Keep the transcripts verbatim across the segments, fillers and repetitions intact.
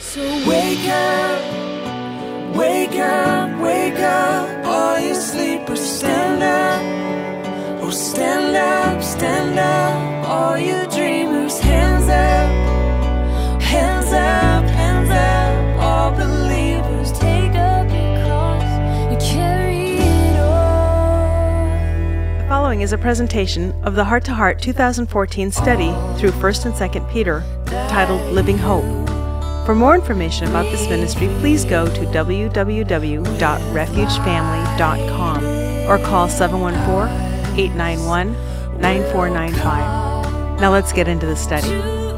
So wake up, wake up, wake up, all you sleepers, stand up. Oh, stand up, stand up, all you dreamers, hands up, hands up, hands up, all believers, take up your cross and carry it on. The following is a presentation of the Heart to Heart two thousand fourteen study through First and Second Peter, titled Living Hope. For more information about this ministry, please go to w w w dot refuge family dot com or call seven one four, eight nine one, nine four nine five. Now let's get into the study.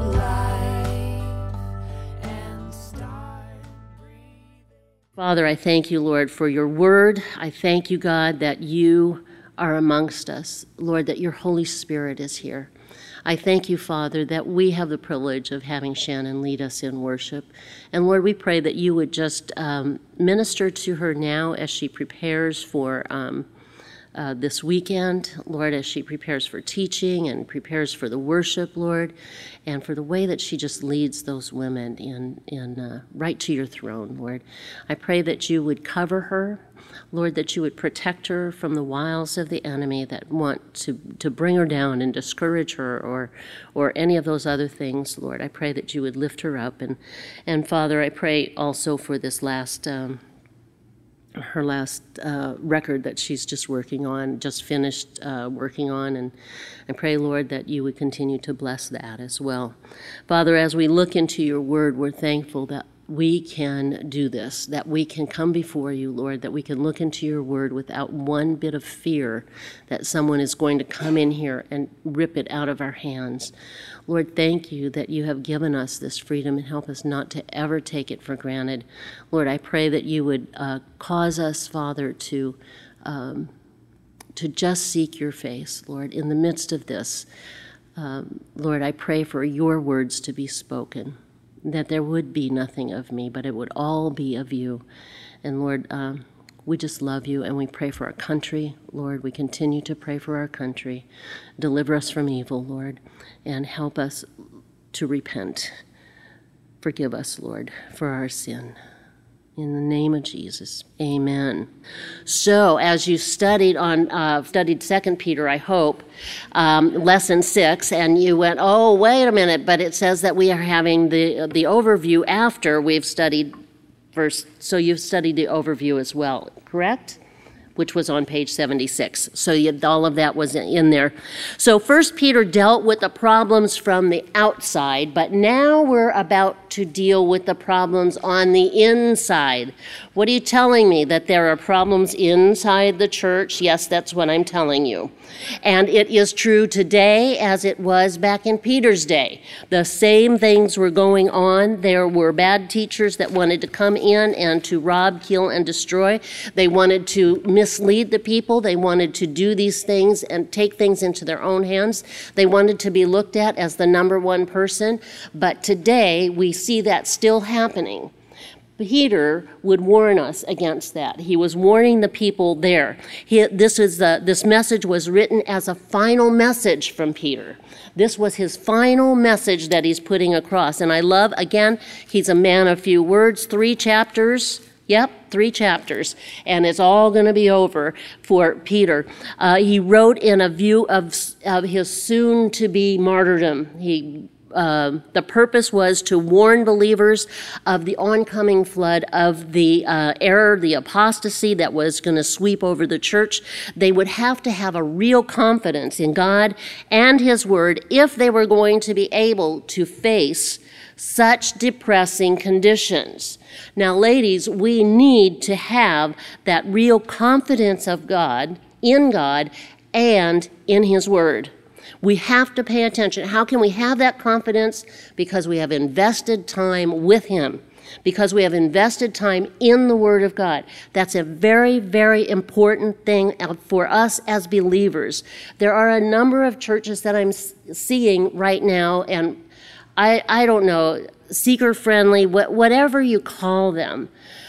Father, I thank you, Lord, for your word. I thank you, God, that you are amongst us. Lord, that your Holy Spirit is here. I thank you, Father, that we have the privilege of having Shannon lead us in worship. And Lord, we pray that you would just um, minister to her now as she prepares for um, uh, this weekend, Lord, as she prepares for teaching and prepares for the worship, Lord, and for the way that she just leads those women in, in uh, right to your throne, Lord. I pray that you would cover her, Lord, that you would protect her from the wiles of the enemy that want to, to bring her down and discourage her or or any of those other things, Lord. I pray that you would lift her up. And, and Father, I pray also for this last, um, her last uh, record that she's just working on, just finished uh, working on. And I pray, Lord, that you would continue to bless that as well. Father, as we look into your word, we're thankful that we can do this, that we can come before you, Lord, that we can look into your word without one bit of fear that someone is going to come in here and rip it out of our hands. Lord, thank you that you have given us this freedom and help us not to ever take it for granted. Lord, I pray that you would uh, cause us, Father, to, um, to just seek your face, Lord, in the midst of this. Um, Lord, I pray for your words to be spoken, that there would be nothing of me, but it would all be of you. And Lord, um, we just love you, and we pray for our country. Lord, we continue to pray for our country. Deliver us from evil, Lord, and help us to repent. Forgive us, Lord, for our sin. In the name of Jesus, amen. So, as you studied on uh, studied Second Peter, I hope, um, lesson six, and you went, oh, wait a minute, but it says that we are having the the overview after we've studied verse. So you've studied the overview as well, correct? Which was on page seventy-six. So you, all of that was in there. So First Peter dealt with the problems from the outside, but now we're about to deal with the problems on the inside. What are you telling me? That there are problems inside the church? Yes, that's what I'm telling you. And it is true today as it was back in Peter's day. The same things were going on. There were bad teachers that wanted to come in and to rob, kill, and destroy. They wanted to mislead the people. They wanted to do these things and take things into their own hands. They wanted to be looked at as the number one person. But today we see that still happening. Peter would warn us against that. He was warning the people there. He, this, is the, this message was written as a final message from Peter. This was his final message that he's putting across. And I love, again, he's a man of few words, three chapters. Yep, three chapters, and it's all going to be over for Peter. Uh, he wrote in a view of, of his soon-to-be martyrdom. He Uh, the purpose was to warn believers of the oncoming flood, of the uh, error, the apostasy that was going to sweep over the church. They would have to have a real confidence in God and his word if they were going to be able to face such depressing conditions. Now, ladies, we need to have that real confidence of God, in God, and in his word. We have to pay attention. How can we have that confidence? Because we have invested time with him. Because we have invested time in the Word of God. That's a very, very important thing for us as believers. There are a number of churches that I'm seeing right now, and I, I don't know, seeker-friendly, whatever you call them,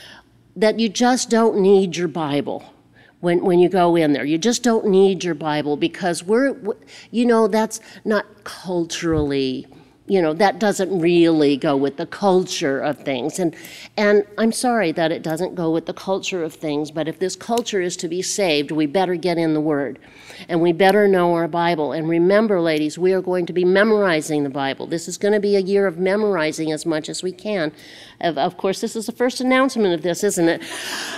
that you just don't need your Bible. When when you go in there, you just don't need your Bible because we're, you know, that's not culturally you know, that doesn't really go with the culture of things. And and I'm sorry that it doesn't go with the culture of things, but if this culture is to be saved, we better get in the Word. And we better know our Bible. And remember, ladies, we are going to be memorizing the Bible. This is going to be a year of memorizing as much as we can. Of, of course, this is the first announcement of this, isn't it?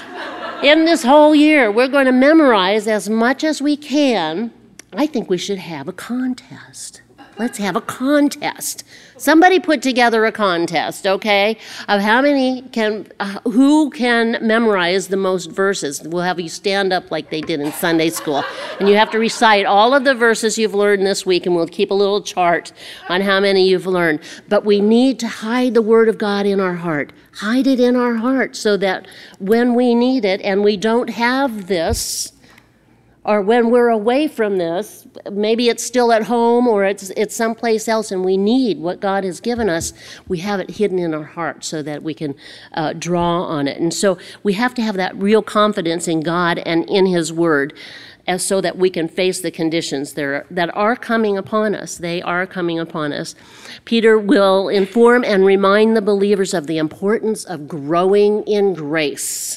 In this whole year, we're going to memorize as much as we can. I think we should have a contest. Let's have a contest. Somebody put together a contest, okay, of how many can, uh, who can memorize the most verses. We'll have you stand up like they did in Sunday school, and you have to recite all of the verses you've learned this week, and we'll keep a little chart on how many you've learned. But we need to hide the Word of God in our heart. Hide it in our heart so that when we need it and we don't have this, or when we're away from this, maybe it's still at home or it's it's someplace else and we need what God has given us, we have it hidden in our heart so that we can uh, draw on it. And so we have to have that real confidence in God and in His Word, as so that we can face the conditions there that are coming upon us. They are coming upon us. Peter will inform and remind the believers of the importance of growing in grace.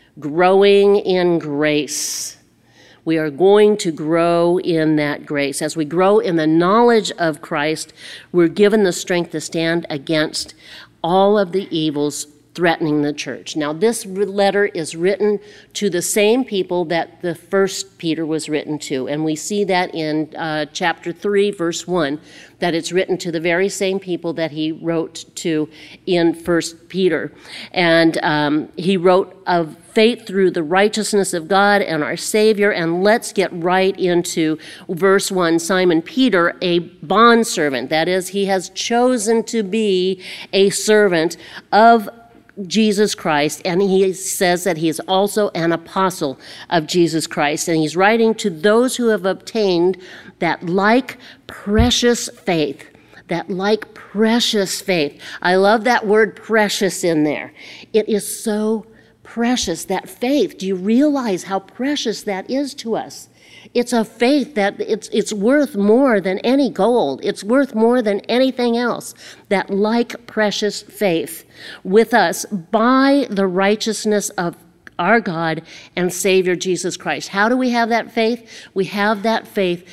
Growing in grace. We are going to grow in that grace. As we grow in the knowledge of Christ, we're given the strength to stand against all of the evils threatening the church. Now, this letter is written to the same people that the first Peter was written to, and we see that in uh, chapter three, verse one, that it's written to the very same people that he wrote to in First Peter. And um, he wrote of faith through the righteousness of God and our Savior. And let's get right into verse one. Simon Peter, a bondservant, that is, he has chosen to be a servant of Jesus Christ, and he says that he is also an apostle of Jesus Christ, and he's writing to those who have obtained that like precious faith, that like precious faith. I love that word precious in there. It is so precious, that faith. Do you realize how precious that is to us? It's a faith that it's it's worth more than any gold. It's worth more than anything else. That like precious faith with us by the righteousness of our God and Savior Jesus Christ. How do we have that faith? We have that faith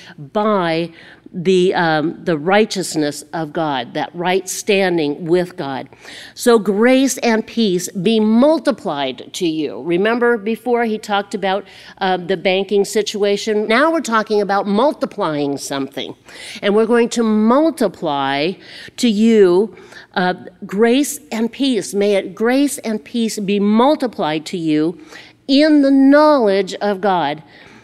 by the um, the righteousness of God, that right standing with God. So grace and peace be multiplied to you. Remember before he talked about uh, the banking situation? Now we're talking about multiplying something. And we're going to multiply to you uh, grace and peace. May it grace and peace be multiplied to you in the knowledge of God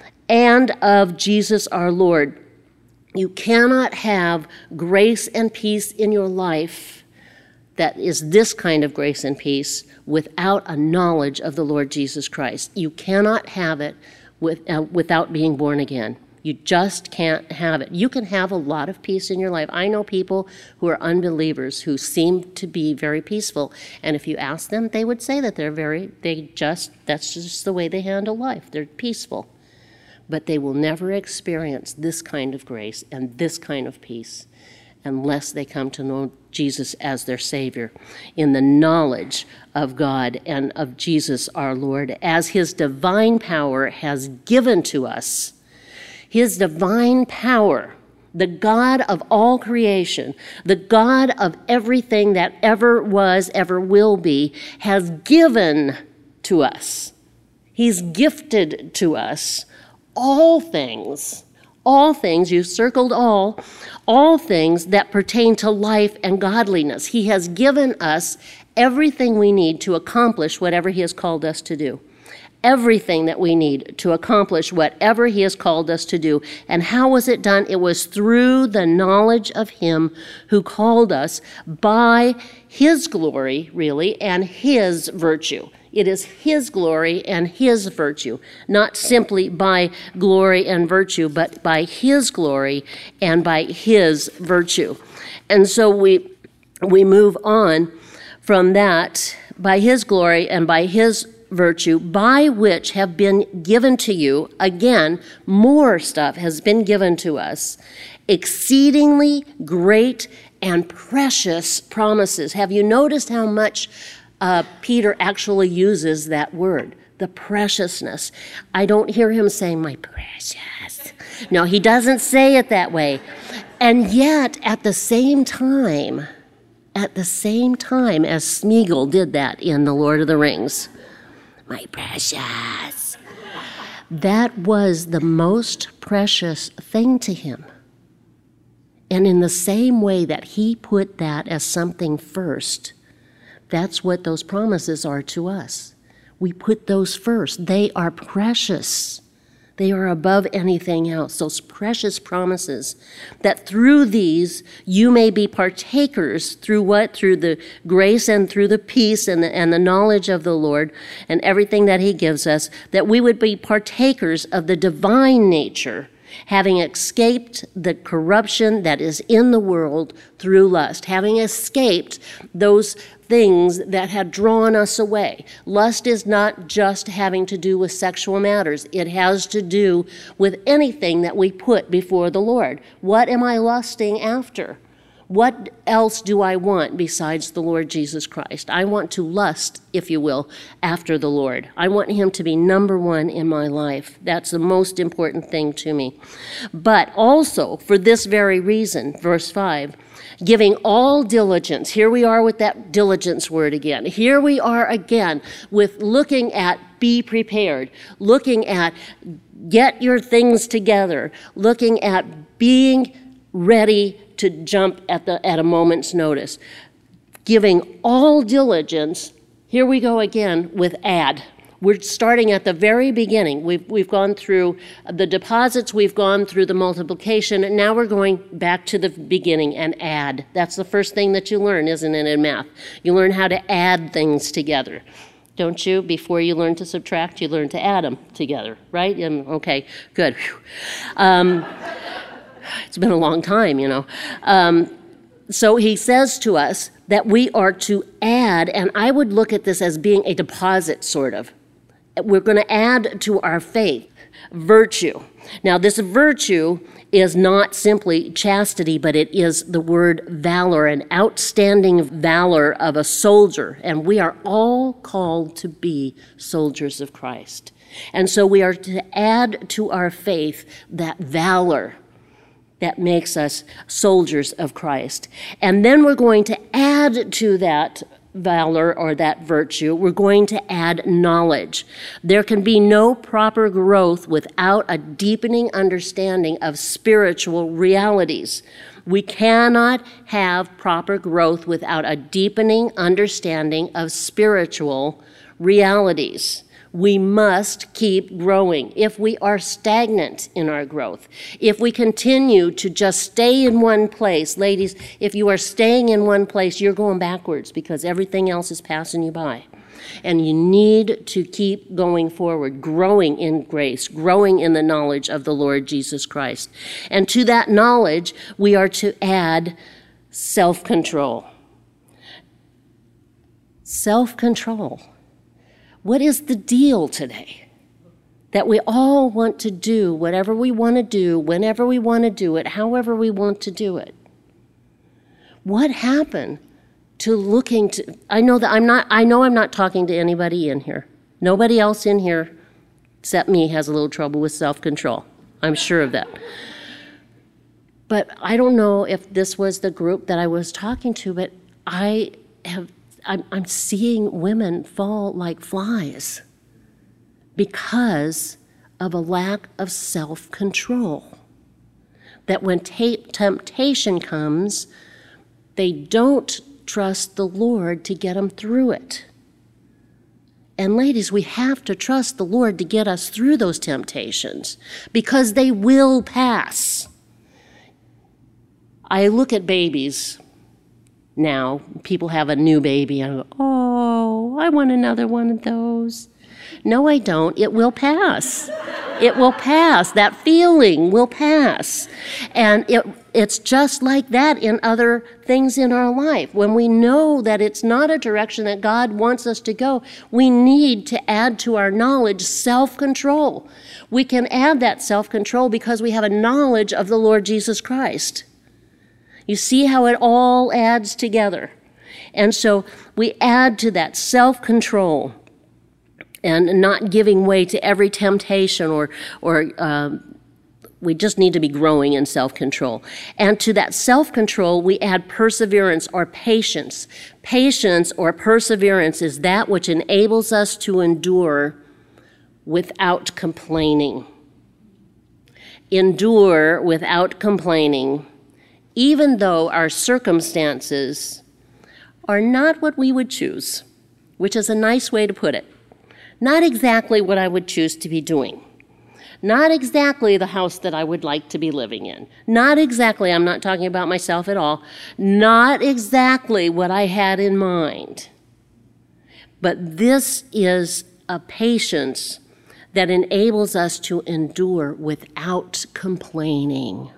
and of Jesus our Lord. You cannot have grace and peace in your life that is this kind of grace and peace without a knowledge of the Lord Jesus Christ. You cannot have it with, uh, without being born again. You just can't have it. You can have a lot of peace in your life. I know people who are unbelievers who seem to be very peaceful, and if you ask them, they would say that they're very, they just, that's just the way they handle life. They're peaceful. But they will never experience this kind of grace and this kind of peace unless they come to know Jesus as their Savior in the knowledge of God and of Jesus our Lord, as his divine power has given to us. His divine power, the God of all creation, the God of everything that ever was, ever will be, has given to us. He's gifted to us all things, all things, you circled all, all things that pertain to life and godliness. He has given us everything we need to accomplish whatever he has called us to do. Everything that we need to accomplish whatever he has called us to do. And how was it done? It was through the knowledge of him who called us by his glory, really, and his virtue. It is his glory and his virtue, not simply by glory and virtue, but by his glory and by his virtue. And so we we move on from that, by his glory and by his virtue, by which have been given to you, again, more stuff has been given to us, exceedingly great and precious promises. Have you noticed how much uh, Peter actually uses that word, the preciousness? I don't hear him saying, my precious. No, he doesn't say it that way. And yet, at the same time, at the same time as Smeagol did that in The Lord of the Rings, my precious, that was the most precious thing to him. And in the same way that he put that as something first, that's what those promises are to us. We put those first. They are precious. They are above anything else, those precious promises, that through these you may be partakers through what? Through the grace and through the peace and the, and the knowledge of the Lord and everything that he gives us, that we would be partakers of the divine nature, having escaped the corruption that is in the world through lust, having escaped those things that had drawn us away. Lust is not just having to do with sexual matters. It has to do with anything that we put before the Lord. What am I lusting after? What else do I want besides the Lord Jesus Christ? I want to lust, if you will, after the Lord. I want him to be number one in my life. That's the most important thing to me. But also, for this very reason, verse five, giving all diligence. Here we are with that diligence word again. Here we are again with looking at be prepared, looking at get your things together, looking at being ready to jump at the at a moment's notice. Giving all diligence, here we go again with add. We're starting at the very beginning. We've we've gone through the deposits, we've gone through the multiplication, and now we're going back to the beginning and add. That's the first thing that you learn, isn't it, in math? You learn how to add things together. Don't you? Before you learn to subtract, you learn to add them together, right? And, okay, good. Um, it's been a long time, you know. Um, so he says to us that we are to add, and I would look at this as being a deposit, sort of. We're going to add to our faith virtue. Now, this virtue is not simply chastity, but it is the word valor, an outstanding valor of a soldier. And we are all called to be soldiers of Christ. And so we are to add to our faith that valor that makes us soldiers of Christ. And then we're going to add to that valor or that virtue, we're going to add knowledge. There can be no proper growth without a deepening understanding of spiritual realities. We cannot have proper growth without a deepening understanding of spiritual realities. We must keep growing. If we are stagnant in our growth, if we continue to just stay in one place, ladies, if you are staying in one place, you're going backwards because everything else is passing you by. And you need to keep going forward, growing in grace, growing in the knowledge of the Lord Jesus Christ. And to that knowledge, we are to add self-control. Self-control. What is the deal today? That we all want to do whatever we want to do, whenever we want to do it, however we want to do it. What happened to looking to, I know that I'm not, I know I'm not talking to anybody in here. Nobody else in here except me has a little trouble with self-control. I'm sure of that. But I don't know if this was the group that I was talking to, but I have I'm, I'm seeing women fall like flies because of a lack of self-control. That when ta- temptation comes, they don't trust the Lord to get them through it. And ladies, we have to trust the Lord to get us through those temptations because they will pass. I look at babies. Now, people have a new baby, and I go, oh, I want another one of those. No, I don't. It will pass. It will pass. That feeling will pass. And it, it's just like that in other things in our life. When we know that it's not a direction that God wants us to go, we need to add to our knowledge self-control. We can add that self-control because we have a knowledge of the Lord Jesus Christ. You see how it all adds together. And so we add to that self-control and not giving way to every temptation, or, or um, we just need to be growing in self-control. And to that self-control, we add perseverance or patience. Patience or perseverance is that which enables us to endure without complaining. Endure without complaining, even though our circumstances are not what we would choose, which is a nice way to put it. Not exactly what I would choose to be doing. Not exactly the house that I would like to be living in. Not exactly, I'm not talking about myself at all, not exactly what I had in mind. But this is a patience that enables us to endure without complaining.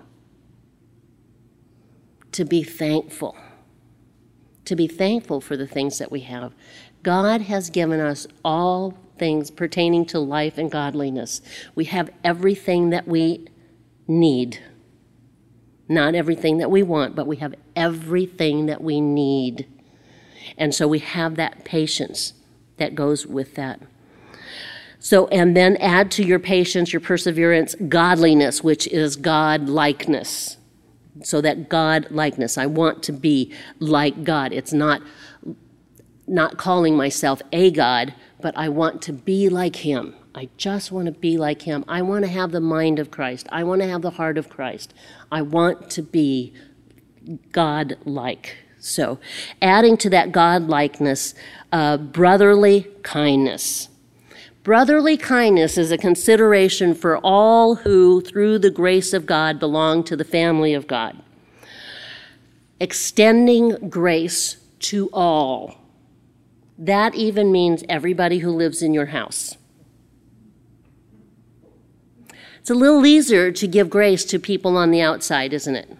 To be thankful. To be thankful for the things that we have. God has given us all things pertaining to life and godliness. We have everything that we need. Not everything that we want, but we have everything that we need. And so we have that patience that goes with that. So, and then add to your patience, your perseverance, godliness, which is God-likeness. So that God-likeness, I want to be like God. It's not, not calling myself a God, but I want to be like him. I just want to be like him. I want to have the mind of Christ. I want to have the heart of Christ. I want to be God-like. So, adding to that God-likeness, uh, brotherly kindness. Brotherly kindness is a consideration for all who, through the grace of God, belong to the family of God. Extending grace to all. That even means everybody who lives in your house. It's a little easier to give grace to people on the outside, isn't it?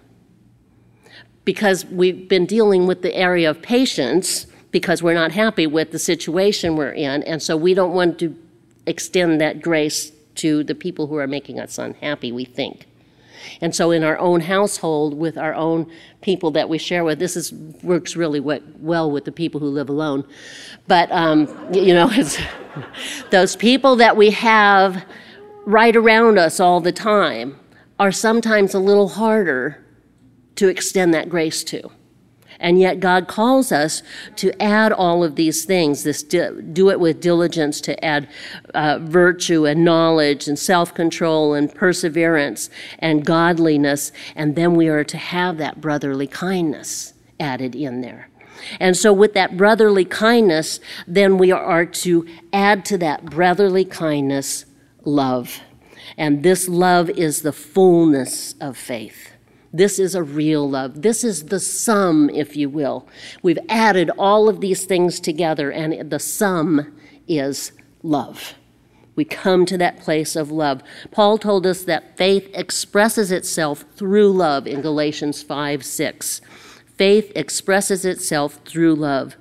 Because we've been dealing with the area of patience because we're not happy with the situation we're in, and so we don't want to extend that grace to the people who are making us unhappy, we think. And so in our own household, with our own people that we share with, this is works really well with the people who live alone. But, um, you know, it's those people that we have right around us all the time are sometimes a little harder to extend that grace to. And yet God calls us to add all of these things, this do it with diligence, to add uh, virtue and knowledge and self-control and perseverance and godliness, and then we are to have that brotherly kindness added in there. And so with that brotherly kindness, then we are to add to that brotherly kindness love. And this love is the fullness of faith. This is a real love. This is the sum, if you will. We've added all of these things together, and the sum is love. We come to that place of love. Paul told us that faith expresses itself through love in Galatians five six. Faith expresses itself through love.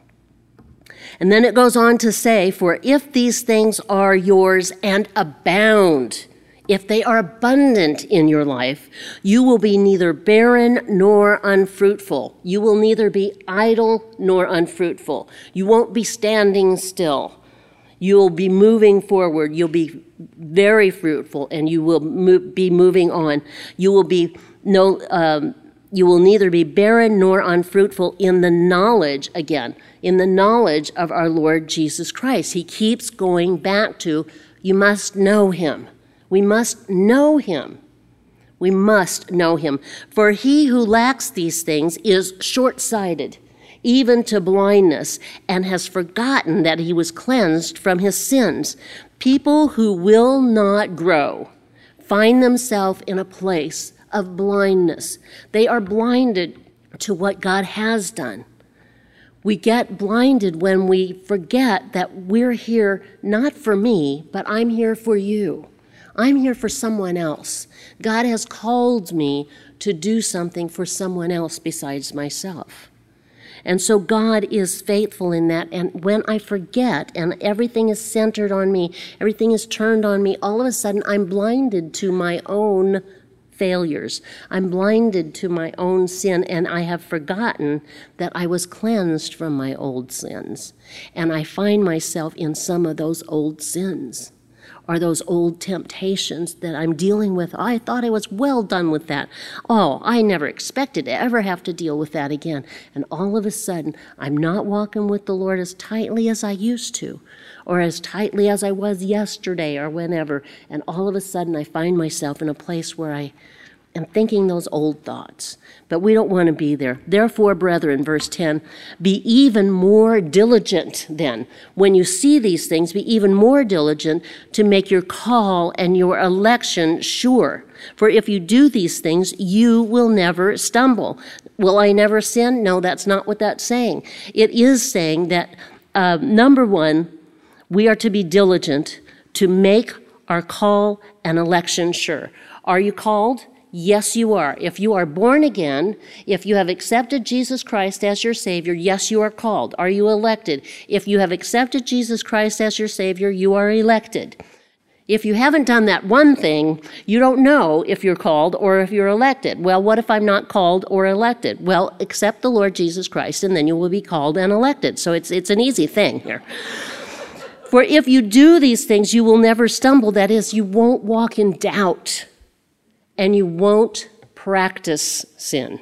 And then it goes on to say, for if these things are yours and abound, if they are abundant in your life, you will be neither barren nor unfruitful. You will neither be idle nor unfruitful. You won't be standing still. You'll be moving forward. You'll be very fruitful, and you will move, be moving on. You will be no. Um, you will neither be barren nor unfruitful in the knowledge, again, in the knowledge of our Lord Jesus Christ. He keeps going back to, you must know him. We must know him. We must know him. For he who lacks these things is short-sighted, even to blindness, and has forgotten that he was cleansed from his sins. People who will not grow find themselves in a place of blindness. They are blinded to what God has done. We get blinded when we forget that we're here not for me, but I'm here for you. I'm here for someone else. God has called me to do something for someone else besides myself. And so God is faithful in that. And when I forget and everything is centered on me, everything is turned on me, all of a sudden I'm blinded to my own failures. I'm blinded to my own sin, and I have forgotten that I was cleansed from my old sins. And I find myself in some of those old sins, or those old temptations that I'm dealing with. I thought I was well done with that. Oh, I never expected to ever have to deal with that again. And all of a sudden, I'm not walking with the Lord as tightly as I used to, or as tightly as I was yesterday or whenever. And all of a sudden, I find myself in a place where I am thinking those old thoughts. But we don't want to be there. Therefore, brethren, verse ten, be even more diligent then. When you see these things, be even more diligent to make your call and your election sure. For if you do these things, you will never stumble. Will I never sin? No, that's not what that's saying. It is saying that, uh, number one, we are to be diligent to make our call and election sure. Are you called? Yes, you are. If you are born again, if you have accepted Jesus Christ as your Savior, yes, you are called. Are you elected? If you have accepted Jesus Christ as your Savior, you are elected. If you haven't done that one thing, you don't know if you're called or if you're elected. Well, what if I'm not called or elected? Well, accept the Lord Jesus Christ, and then you will be called and elected. So it's it's an easy thing here. For if you do these things, you will never stumble. That is, you won't walk in doubt. And you won't practice sin.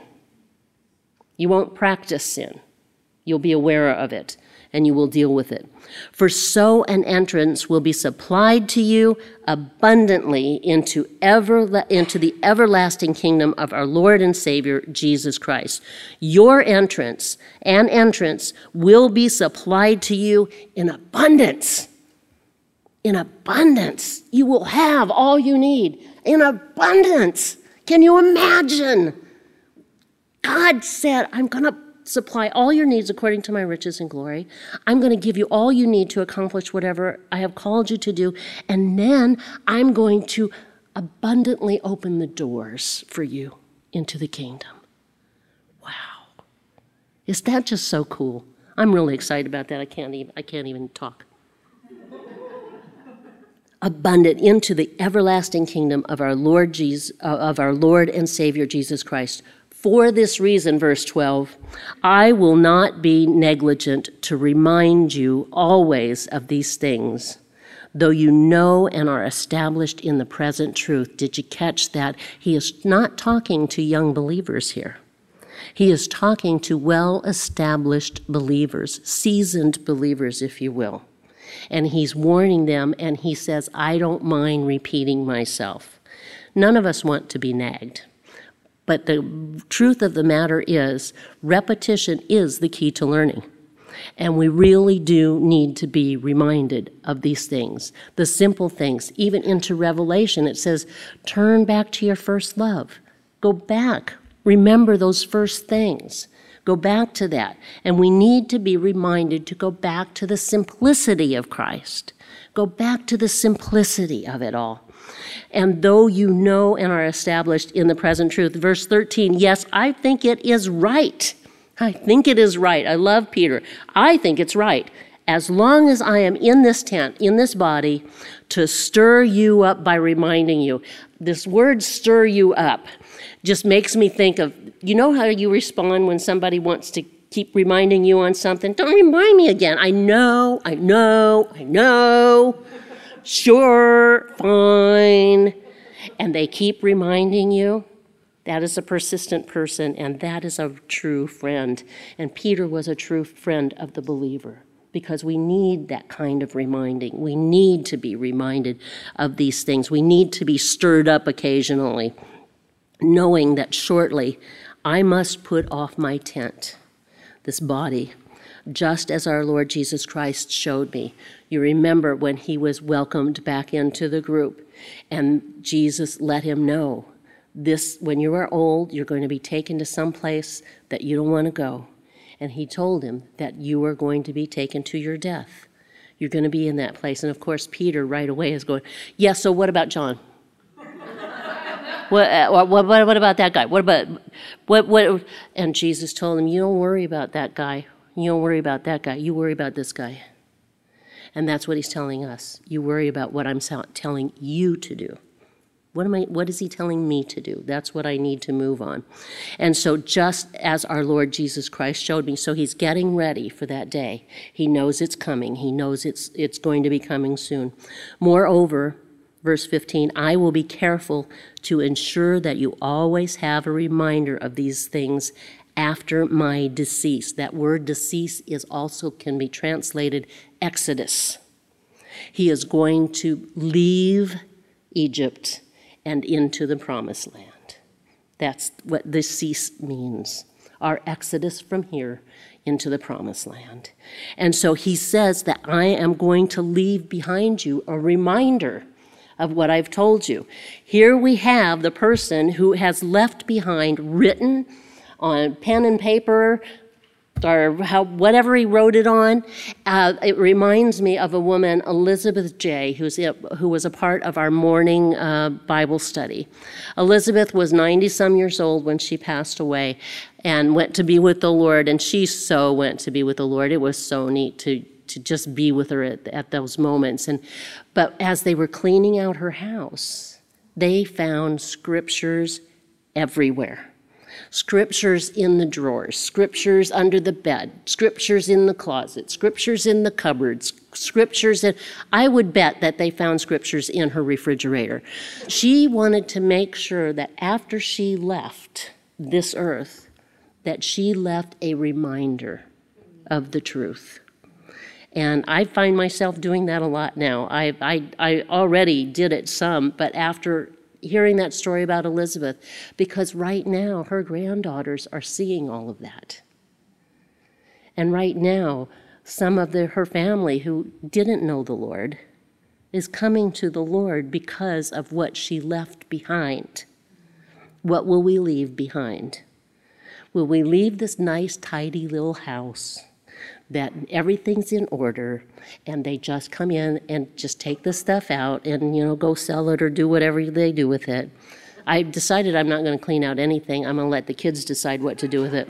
You won't practice sin. You'll be aware of it, and you will deal with it. For so an entrance will be supplied to you abundantly into ever into the everlasting kingdom of our Lord and Savior, Jesus Christ. Your entrance and entrance will be supplied to you in abundance. In abundance. You will have all you need. In abundance. Can you imagine? God said, I'm going to supply all your needs according to my riches and glory. I'm going to give you all you need to accomplish whatever I have called you to do. And then I'm going to abundantly open the doors for you into the kingdom. Wow. Is that just so cool? I'm really excited about that. I can't even, I can't even talk. Abundant into the everlasting kingdom of our Lord Jesus, uh, of our Lord and Savior Jesus Christ. For this reason, verse twelve, I will not be negligent to remind you always of these things, though you know and are established in the present truth. Did you catch that? He is not talking to young believers here. He is talking to well-established believers, seasoned believers, if you will. And he's warning them, and he says, I don't mind repeating myself. None of us want to be nagged. But the truth of the matter is, repetition is the key to learning. And we really do need to be reminded of these things, the simple things. Even into Revelation, it says, turn back to your first love. Go back. Remember those first things. Go back to that. And we need to be reminded to go back to the simplicity of Christ. Go back to the simplicity of it all. And though you know and are established in the present truth. Verse thirteen, yes, I think it is right. I think it is right. I love Peter. I think it's right. As long as I am in this tent, in this body, to stir you up by reminding you. This word stir you up just makes me think of, you know how you respond when somebody wants to keep reminding you on something? Don't remind me again. I know, I know, I know. Sure, fine. And they keep reminding you. That is a persistent person, and that is a true friend. And Peter was a true friend of the believer, because we need that kind of reminding. We need to be reminded of these things. We need to be stirred up occasionally, knowing that shortly I must put off my tent, this body, just as our Lord Jesus Christ showed me. You remember when he was welcomed back into the group, and Jesus let him know, this, when you are old, you're going to be taken to some place that you don't want to go. And he told him that you are going to be taken to your death. You're going to be in that place. And of course, Peter right away is going, yeah, so what about John? what, uh, what, what, what about that guy? What about, what, what? And Jesus told him, you don't worry about that guy. You don't worry about that guy. You worry about this guy. And that's what he's telling us. You worry about what I'm telling you to do. What am I, what is he telling me to do? That's what I need to move on. And so just as our Lord Jesus Christ showed me, so he's getting ready for that day. He knows it's coming. He knows it's it's going to be coming soon. Moreover, verse fifteen, I will be careful to ensure that you always have a reminder of these things after my decease. That word decease is also can be translated exodus. He is going to leave Egypt and into the promised land. That's what the cease means, our exodus from here into the promised land. And so he says that I am going to leave behind you a reminder of what I've told you. Here we have the person who has left behind, written on pen and paper, or how, whatever he wrote it on. Uh, it reminds me of a woman, Elizabeth Jay, who's, who was a part of our morning uh, Bible study. Elizabeth was ninety-some years old when she passed away and went to be with the Lord, and she so went to be with the Lord. It was so neat to, to just be with her at, at those moments. And but as they were cleaning out her house, they found scriptures everywhere. Scriptures in the drawers, scriptures under the bed, scriptures in the closet, scriptures in the cupboards, scriptures in... I would bet that they found scriptures in her refrigerator. She wanted to make sure that after she left this earth, that she left a reminder of the truth. And I find myself doing that a lot now. I, I, I already did it some, but after hearing that story about Elizabeth, because right now her granddaughters are seeing all of that. And right now, some of the, her family who didn't know the Lord is coming to the Lord because of what she left behind. What will we leave behind? Will we leave this nice, tidy little house that everything's in order, and they just come in and just take the stuff out and, you know, go sell it or do whatever they do with it? I decided I'm not going to clean out anything. I'm going to let the kids decide what to do with it.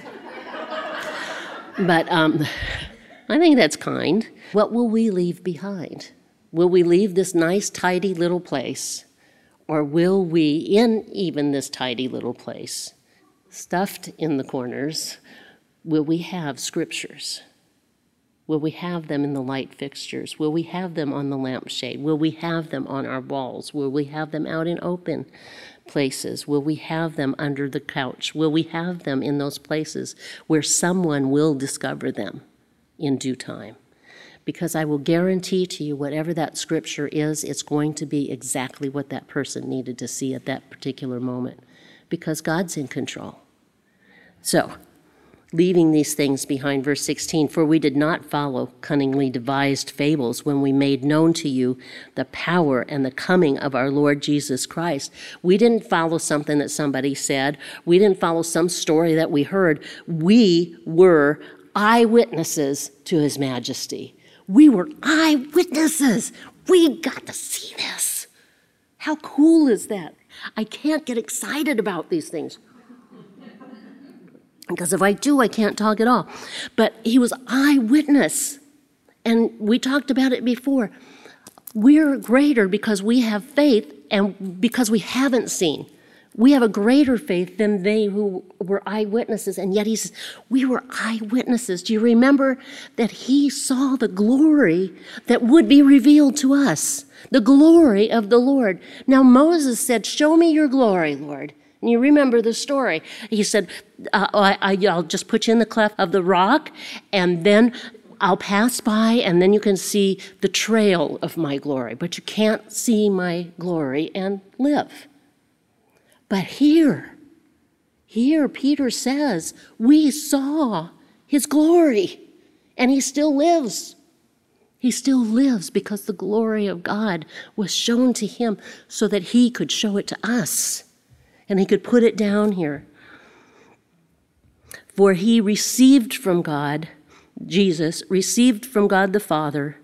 But um, I think that's kind. What will we leave behind? Will we leave this nice, tidy little place? Or will we, in even this tidy little place, stuffed in the corners, will we have scriptures? Will we have them in the light fixtures? Will we have them on the lampshade? Will we have them on our walls? Will we have them out in open places? Will we have them under the couch? Will we have them in those places where someone will discover them in due time? Because I will guarantee to you, whatever that scripture is, it's going to be exactly what that person needed to see at that particular moment, because God's in control. So, leaving these things behind, verse sixteen, for we did not follow cunningly devised fables when we made known to you the power and the coming of our Lord Jesus Christ. We didn't follow something that somebody said. We didn't follow some story that we heard. We were eyewitnesses to his majesty. We were eyewitnesses. We got to see this. How cool is that? I can't get excited about these things, because if I do, I can't talk at all. But he was eyewitness. And we talked about it before. We're greater because we have faith and because we haven't seen. We have a greater faith than they who were eyewitnesses. And yet he says, we were eyewitnesses. Do you remember that he saw the glory that would be revealed to us? The glory of the Lord. Now Moses said, show me your glory, Lord. And you remember the story. He said, uh, I, I, I'll just put you in the cleft of the rock, and then I'll pass by, and then you can see the trail of my glory. But you can't see my glory and live. But here, here Peter says, we saw his glory, and he still lives. He still lives because the glory of God was shown to him so that he could show it to us. And he could put it down here. For he received from God, Jesus received from God the Father,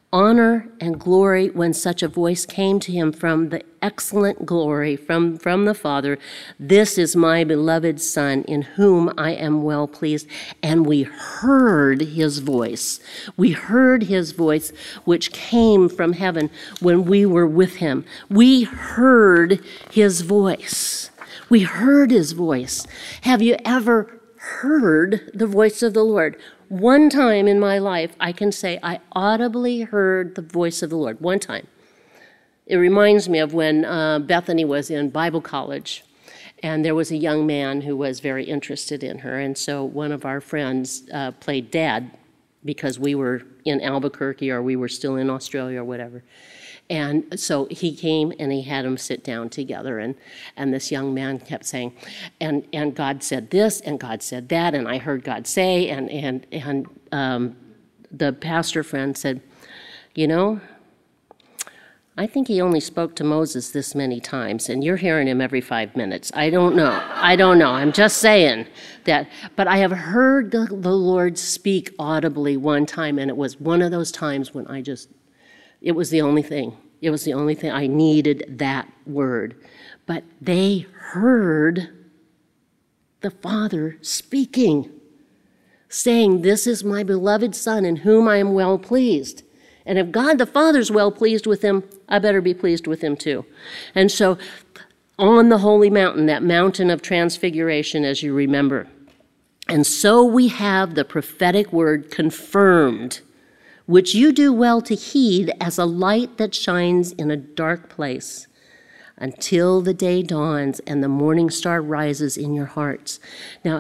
honor and glory when such a voice came to him from the excellent glory from, from the Father. This is my beloved Son, in whom I am well pleased. And we heard his voice. We heard his voice, which came from heaven when we were with him. We heard his voice. We heard his voice. Have you ever heard the voice of the Lord? One time in my life, I can say I audibly heard the voice of the Lord. One time. It reminds me of when uh, Bethany was in Bible college, and there was a young man who was very interested in her, and so one of our friends uh, played dad because we were in Albuquerque or we were still in Australia or whatever. And so he came and he had them sit down together, and, and this young man kept saying, and, and God said this, and God said that, and I heard God say, and, and, and um, the pastor friend said, you know, I think he only spoke to Moses this many times, and you're hearing him every five minutes. I don't know. I don't know. I'm just saying that. But I have heard the, the Lord speak audibly one time, and it was one of those times when I just, it was the only thing. It was the only thing. I needed that word. But they heard the Father speaking, saying, this is my beloved Son in whom I am well pleased. And if God the Father's well pleased with him, I better be pleased with him too. And so on the holy mountain, that mountain of transfiguration, as you remember, and so we have the prophetic word confirmed, which you do well to heed as a light that shines in a dark place until the day dawns and the morning star rises in your hearts. Now,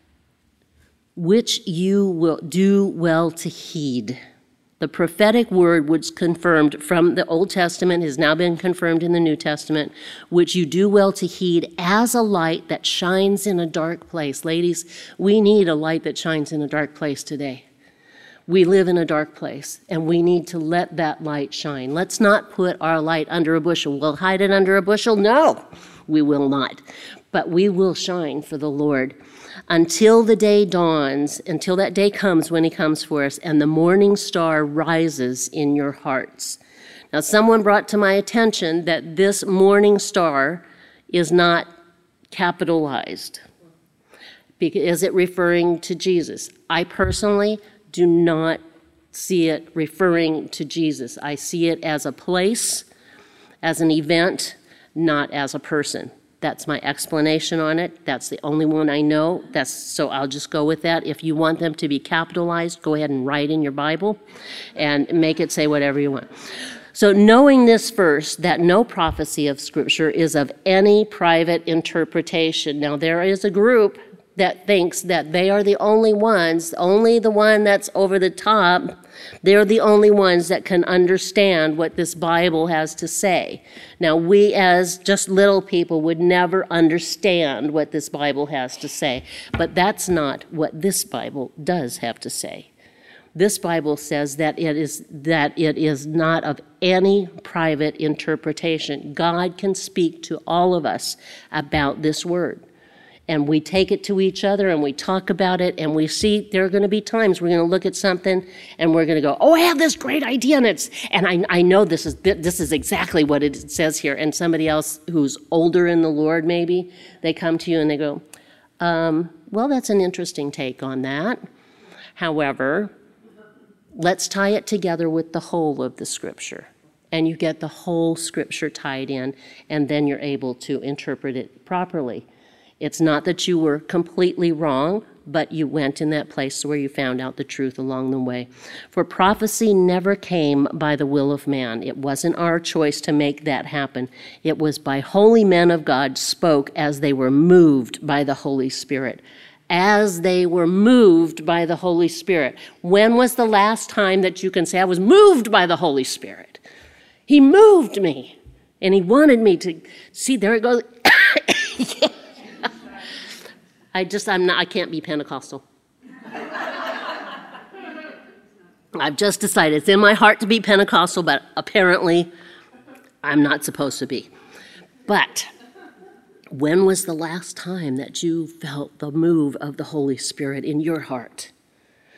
which you will do well to heed. The prophetic word was confirmed from the Old Testament, has now been confirmed in the New Testament, which you do well to heed as a light that shines in a dark place. Ladies, we need a light that shines in a dark place today. We live in a dark place, and we need to let that light shine. Let's not put our light under a bushel. We'll hide it under a bushel? No, we will not. But we will shine for the Lord until the day dawns, until that day comes when he comes for us, and the morning star rises in your hearts. Now, someone brought to my attention that this morning star is not capitalized. Is it referring to Jesus? I personally do not see it referring to Jesus. I see it as a place, as an event, not as a person. That's my explanation on it. That's the only one I know. That's so I'll just go with that. If you want them to be capitalized, go ahead and write in your Bible and make it say whatever you want. So knowing this first, that no prophecy of Scripture is of any private interpretation. Now, there is a group that thinks that they are the only ones, only the one that's over the top, they're the only ones that can understand what this Bible has to say. Now, we as just little people would never understand what this Bible has to say, but that's not what this Bible does have to say. This Bible says that it is that it is not of any private interpretation. God can speak to all of us about this word. And we take it to each other and we talk about it, and we see there are going to be times we're going to look at something and we're going to go, oh, I have this great idea, and it's and I, I know this is this is exactly what it says here. And somebody else who's older in the Lord, maybe, they come to you and they go, um, well, that's an interesting take on that. However, let's tie it together with the whole of the Scripture. And you get the whole Scripture tied in, and then you're able to interpret it properly. It's not that you were completely wrong, but you went in that place where you found out the truth along the way. For prophecy never came by the will of man. It wasn't our choice to make that happen. It was by holy men of God spoke as they were moved by the Holy Spirit. As they were moved by the Holy Spirit. When was the last time that you can say, I was moved by the Holy Spirit? He moved me, and he wanted me to, see, there it goes. Yeah. I just, I'm not, I can't be Pentecostal. I've just decided it's in my heart to be Pentecostal, but apparently I'm not supposed to be. But when was the last time that you felt the move of the Holy Spirit in your heart?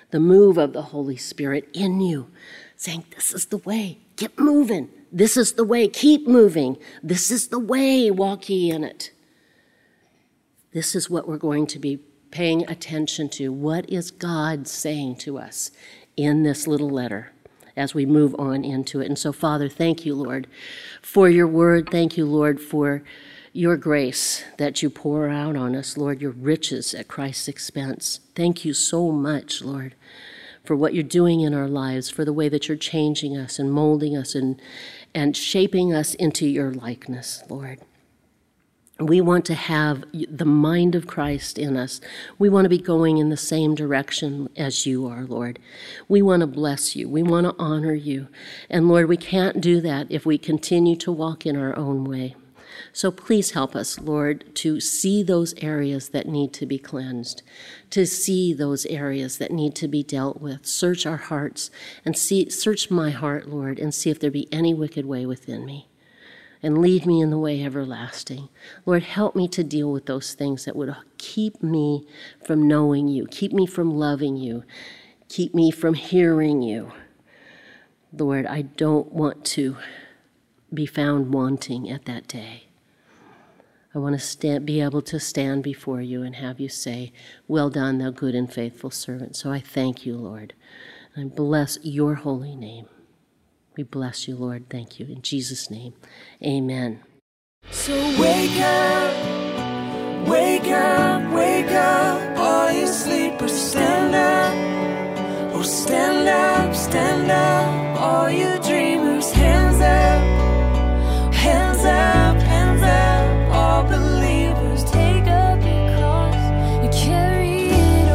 the move of the Holy Spirit in you, saying, this is the way, get moving. This is the way, keep moving. This is the way, walk ye in it. This is what we're going to be paying attention to. What is God saying to us in this little letter as we move on into it? And so, Father, thank you, Lord, for your word. Thank you, Lord, for your grace that you pour out on us, Lord, your riches at Christ's expense. Thank you so much, Lord, for what you're doing in our lives, for the way that you're changing us and molding us and, and shaping us into your likeness, Lord. We want to have the mind of Christ in us. We want to be going in the same direction as you are, Lord. We want to bless you. We want to honor you. And Lord, we can't do that if we continue to walk in our own way. So please help us, Lord, to see those areas that need to be cleansed, to see those areas that need to be dealt with. Search our hearts and see, search my heart, Lord, and see if there be any wicked way within me. And lead me in the way everlasting. Lord, help me to deal with those things that would keep me from knowing you, keep me from loving you, keep me from hearing you. Lord, I don't want to be found wanting at that day. I want to stand, be able to stand before you and have you say, well done, thou good and faithful servant. So I thank you, Lord, and I bless your holy name. We bless you, Lord. Thank you. In Jesus' name, amen. So wake up, wake up, wake up, all you sleepers, stand up. Oh, stand up, stand up, all you dreamers, hands up, hands up, hands up, all believers, take up your cross and carry it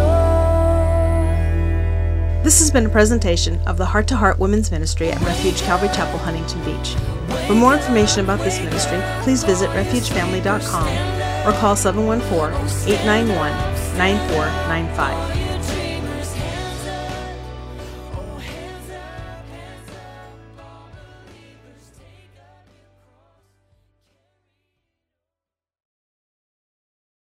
on. This has been a presentation of the Heart to Heart Women's Ministry at Refuge Calvary Chapel, Huntington Beach. For more information about this ministry, please visit refuge family dot com or call seven one four, eight nine one, nine four nine five.